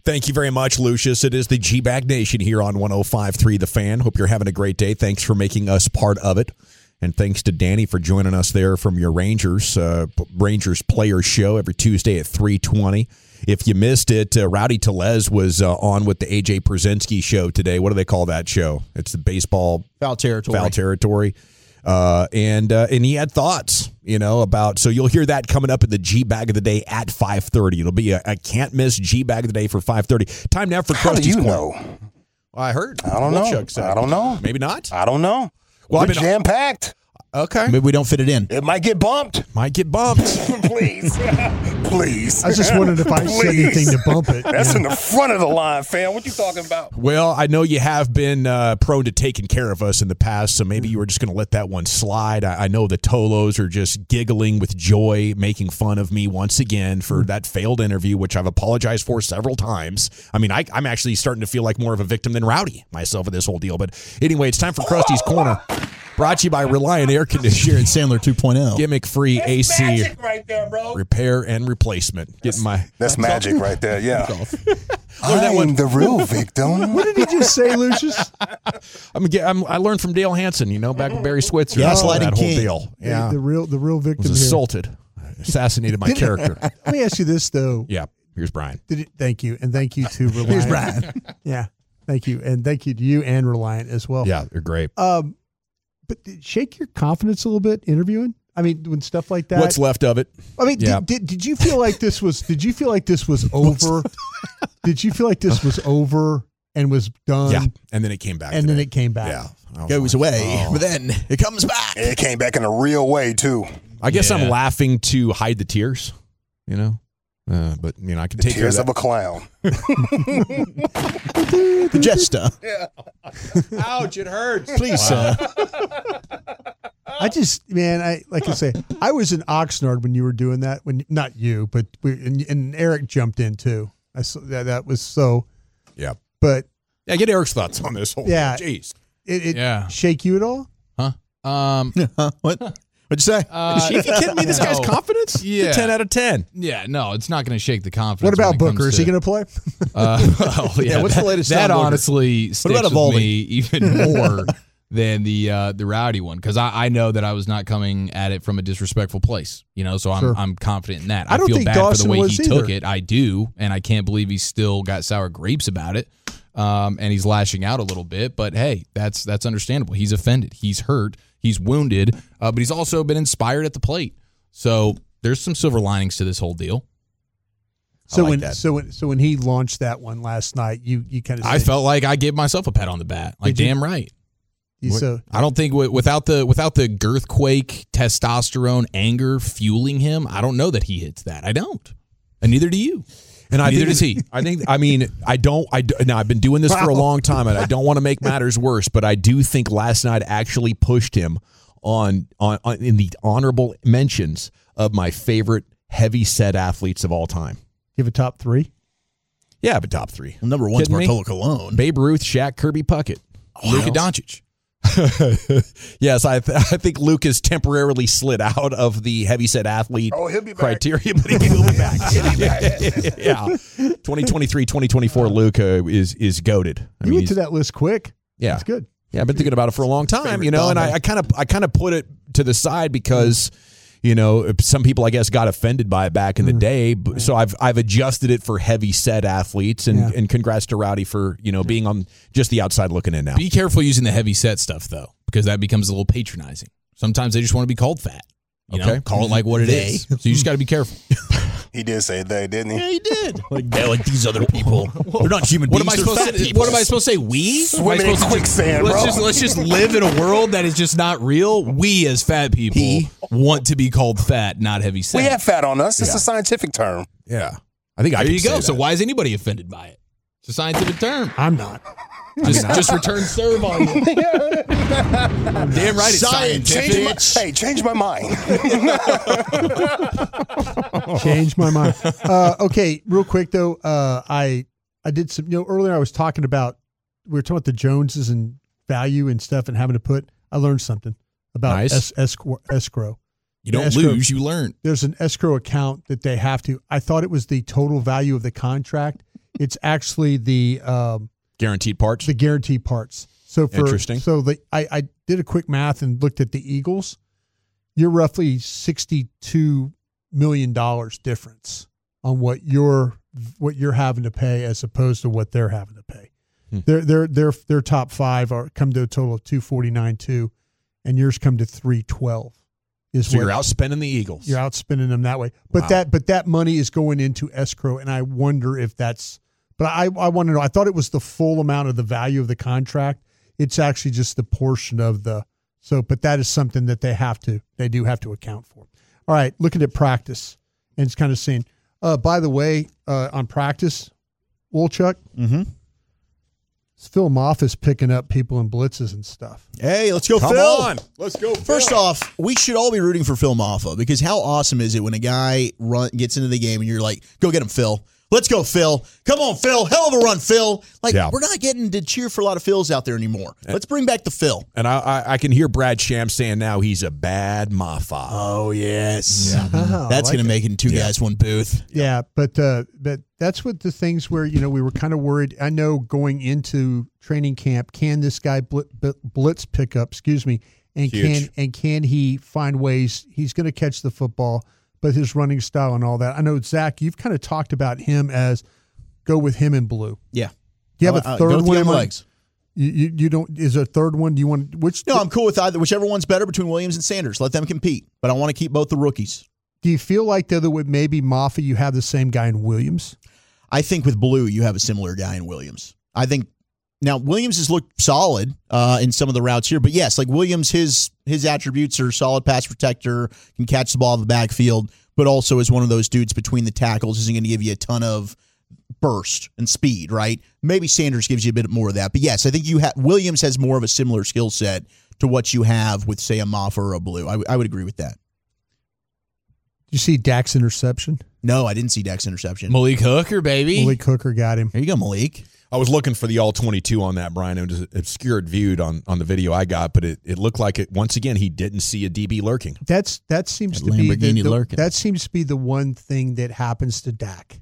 Thank you very much, Lucius. It is the G-Bag Nation here on 105.3 The Fan. Hope you're having a great day. Thanks for making us part of it. And thanks to Danny for joining us there from your Rangers Players Show every Tuesday at 3:20. If you missed it, Rowdy Tellez was on with the A.J. Przinsky show today. What do they call that show? It's the baseball foul territory. And he had thoughts, about, so you'll hear that coming up in the G-Bag of the Day at 5:30. It'll be a can't-miss G-Bag of the Day for 5:30. Time now for Krusty's Corner. Know? Well, I heard. I don't know. I don't know. Maybe not? I don't know. Well, we're jam-packed. Okay. Maybe we don't fit it in. It might get bumped. Please. Please. I was just wondering if I said anything to bump it. That's in the front of the line, fam. What you talking about? Well, I know you have been prone to taking care of us in the past, so maybe you were just going to let that one slide. I know the Tolos are just giggling with joy, making fun of me once again for that failed interview, which I've apologized for several times. I mean, I'm actually starting to feel like more of a victim than Rowdy myself in this whole deal. But anyway, it's time for Krusty's Corner. Brought to you by Reliant Air Conditioning. Jared Sandler 2.0. Gimmick-free AC magic right there, bro. Repair and replacement. That's magic right there, yeah. I'm the real victim. What did he just say, Lucius? I learned from Dale Hansen, back with Barry Switzer. Gaslighting that whole king. deal. Yeah. The real victim was here. assaulted. Assassinated my character. Let me ask you this, though. Yeah. Here's Brian. Thank you. And thank you to Reliant. Here's Brian. Yeah. Thank you. And thank you to you and Reliant as well. Yeah, they're great. But did it shake your confidence a little bit interviewing? I mean, when stuff like that. What's left of it? I mean, yeah. did you feel like this was? Did you feel like this was over? Did you feel like this was over and was done? Yeah, and then it came back. Then it came back. Yeah, goes away, but then it comes back. It came back in a real way too. I guess I'm laughing to hide the tears. But I can take tears care of a clown. The jester. Yeah. Ouch! It hurts. Please, sir. I just, like I say, I was in Oxnard when you were doing that. When not you, but and Eric jumped in too. I saw that was so. Yeah. But get Eric's thoughts on this whole. Yeah. Jeez. It shake you at all? Huh? What? What'd you say? Is she kidding me? This guy's confidence? Yeah. It's a 10 out of 10. Yeah, no, it's not going to shake the confidence. What about Booker? Is he going to play? What's the latest? That honestly sticks about with me even more than the Rowdy one, because I know that I was not coming at it from a disrespectful place. So I'm confident in that. I don't feel think bad Dawson for the way was he took either. it. I do, and I can't believe he's still got sour grapes about it. And he's lashing out a little bit, but hey, that's understandable. He's offended. He's hurt. He's wounded, but he's also been inspired at the plate. So there's some silver linings to this whole deal. So when he launched that one last night, you kind of I felt like I gave myself a pat on the back. Like, damn right. I don't think without the girthquake, testosterone, anger fueling him, I don't know that he hits that. I don't, and neither do you. And neither does he. I've been doing this for a long time, and I don't want to make matters worse, but I do think last night actually pushed him on in the honorable mentions of my favorite heavy set athletes of all time. Give a top three. Yeah, but top three. Well, number one's Bartolo Colon. Babe Ruth, Shaq, Kirby Puckett. Luka Doncic. Yes, I think Luke has temporarily slid out of the heavyset athlete criteria, but he'll be back. Yeah, 2023, 2024, Luka is goated. You went to that list quick. Yeah, that's good. Yeah, I've been thinking about it for a long time, and I kind of put it to the side because. Some people, I guess, got offended by it back in the day. So I've adjusted it for heavy set athletes, and congrats to Rowdy for being on just the outside looking in now. Be careful using the heavy set stuff though, because that becomes a little patronizing. Sometimes they just want to be called fat. Call it like what it is. So you just got to be careful. He did say they, didn't he? Yeah, he did. Like these other people. They're not human beings. What am I supposed to say? We? Swimming in quicksand, bro. Let's just live in a world that is just not real. We as fat people want to be called fat, not heavy set. We have fat on us. It's a scientific term. Yeah. I think there you go. So why is anybody offended by it? It's a scientific term. I'm not. Just return serve on you. Damn right, it's scientific. Change my mind. Change my mind. Okay, real quick though, I did some. Earlier I was talking about we were talking about the Joneses and value and stuff and having to put. I learned something about escrow. You don't lose, you learn. There's an escrow account that they have to. I thought it was the total value of the contract. It's actually the Guaranteed parts. the guaranteed parts. So Interesting. So I did a quick math and looked at the Eagles. You're roughly $62 million difference on what you're having to pay as opposed to what they're having to pay. Their top five come to a total of $249.2, and yours come to $312. So you're outspending the Eagles. You're outspending them that way. But Wow. that money is going into escrow, and I wonder if that's. But I want to know. I thought it was the full amount of the value of the contract. It's actually just the portion of the. So, but that is something that they do have to account for. All right, looking at practice, and it's kind of saying, by the way, on practice, Wolchuk, Phil Moffitt's picking up people in blitzes and stuff. Hey, let's go, Come Phil. on. Let's go, Phil. First off, we should all be rooting for Phil Moffa because how awesome is it when a guy gets into the game and you're like, go get him, Phil. Let's go, Phil. Come on, Phil. Hell of a run, Phil. Like, we're not getting to cheer for a lot of Phils out there anymore. Let's bring back the Phil. And I can hear Brad Shams saying now he's a bad Maffa. Oh, yes. Yeah. That's going to make it in two guys, one booth. Yeah, but that's what the things where, we were kind of worried. I know going into training camp, can this guy blitz pick up, and Huge. can he find ways he's going to catch the football, but his running style and all that. I know, Zach, you've kind of talked about him as go with him in blue. Yeah. Do you have a third go with the one? young legs. You don't, is there a third one? Do you want, which? No, I'm cool with either. Whichever one's better between Williams and Sanders. Let them compete. But I want to keep both the rookies. Do you feel like the other with maybe Moffitt, you have the same guy in Williams? I think with Blue, you have a similar guy in Williams. I think now Williams has looked solid in some of the routes here, but yes, like Williams, his attributes are solid pass protector, can catch the ball in the backfield, but also is one of those dudes between the tackles, isn't going to give you a ton of burst and speed, right? Maybe Sanders gives you a bit more of that, but yes, I think Williams has more of a similar skill set to what you have with, say, a Moffa or a Blue. I would agree with that. Did you see Dak's interception? No, I didn't see Dak's interception. Malik Hooker, baby. Malik Hooker got him. There you go, Malik. I was looking for the all-22 on that, Brian. It was obscured viewed on the video I got, but it looked like it once again he didn't see a DB lurking. That seems That to be Lamborghini lurking. that seems to be the one thing that happens to Dak,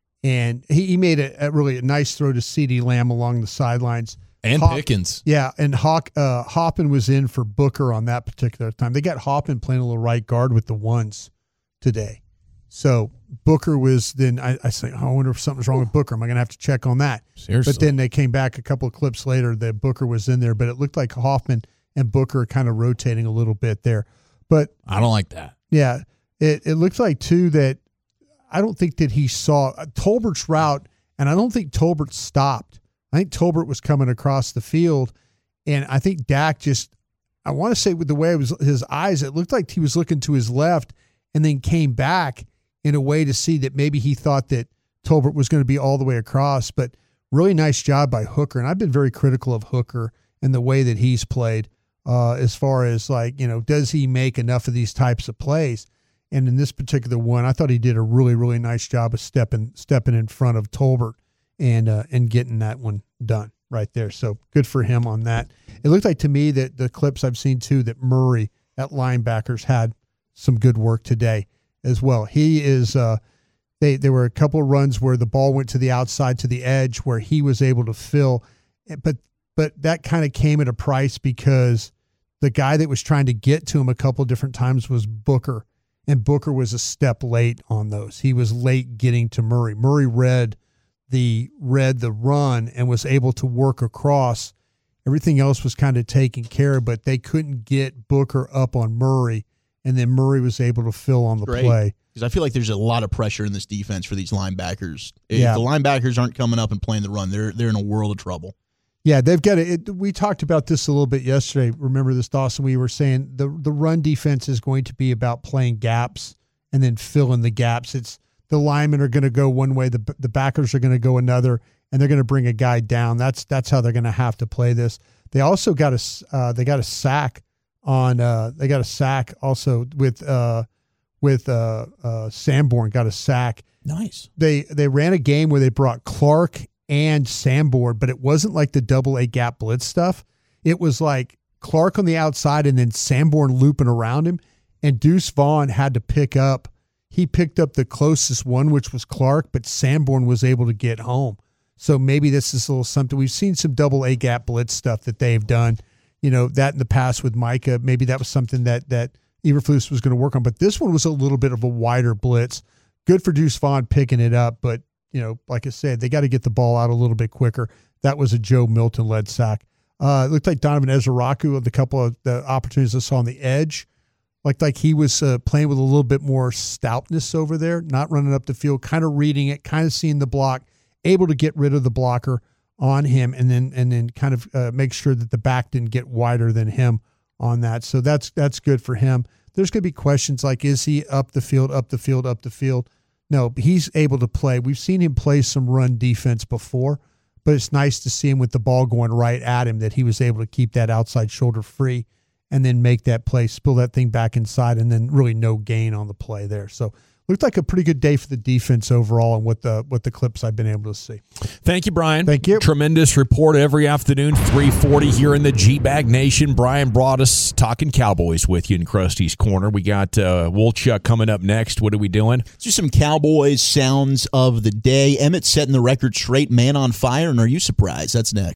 and he made a really nice throw to CeeDee Lamb along the sidelines And Pickens. Yeah, and Hoppin was in for Booker on that particular time. They got Hoppin playing a little right guard with the ones today. So Booker was then, I say, I wonder if something's wrong with Booker. Am I going to have to check on that? Seriously. But then they came back a couple of clips later that Booker was in there, but it looked like Hoffman and Booker are kind of rotating a little bit there. But I don't like that. yeah, it looked like, too, that I don't think that he saw Tolbert's route, and I don't think Tolbert stopped. I think Tolbert was coming across the field, and I think Dak just, I want to say with the way it was his eyes, it looked like he was looking to his left and then came back in a way to see that maybe he thought that Tolbert was going to be all the way across. But really nice job by Hooker, and I've been very critical of Hooker and the way that he's played as far as does he make enough of these types of plays? And in this particular one, I thought he did a really, really nice job of stepping in front of Tolbert and getting that one done right there. So good for him on that. It looked like to me that the clips I've seen too, that Murray at linebackers had some good work today as well. He is there were a couple of runs where the ball went to the outside to the edge where he was able to fill, but that kind of came at a price because the guy that was trying to get to him a couple of different times was Booker, and Booker was a step late on those. He was late getting to Murray. Murray read the run and was able to work across. Everything else was kind of taken care of, but they couldn't get Booker up on Murray, and then Murray was able to fill on the play. Because I feel like there's a lot of pressure in this defense for these linebackers. If Yeah. the linebackers aren't coming up and playing the run, they're in a world of trouble. Yeah, they've got it. We talked about this a little bit yesterday. Remember this, Dawson? We were saying the run defense is going to be about playing gaps and then filling the gaps. It's the linemen are going to go one way, the backers are going to go another, and they're going to bring a guy down. That's how they're going to have to play this. They also got a sack on. They got a sack also with Sanborn got a sack. Nice. They ran a game where they brought Clark and Sanborn, but it wasn't like the double-A gap blitz stuff. It was like Clark on the outside and then Sanborn looping around him, and Deuce Vaughn had to picked up the closest one, which was Clark, but Sanborn was able to get home So maybe this is a little something. We've seen some double A gap blitz stuff that they've done, that in the past with Micah. Maybe that was something that Eberflus was going to work on. But this one was a little bit of a wider blitz. Good for Deuce Vaughn picking it up. But, like I said, they got to get the ball out a little bit quicker. That was a Joe Milton-led sack. It looked like Donovan Ezeraku, of the couple of the opportunities I saw on the edge, like he was playing with a little bit more stoutness over there, not running up the field, kind of reading it, kind of seeing the block, able to get rid of the blocker on him, and then kind of make sure that the back didn't get wider than him on that. So that's good for him. There's going to be questions like, is he up the field? No, he's able to play. We've seen him play some run defense before, but it's nice to see him with the ball going right at him, that he was able to keep that outside shoulder free and then make that play, spill that thing back inside, and then really no gain on the play there. So looked like a pretty good day for the defense overall, and what the clips I've been able to see. Thank you, Brian. Thank you. Tremendous report every afternoon, 3:40 here in the G-Bag Nation. Brian brought us talking Cowboys with you in Krusty's Corner. We got Wolchuk coming up next. What are we doing? Just some Cowboys sounds of the day. Emmett setting the record straight, man on fire, and are you surprised? That's next.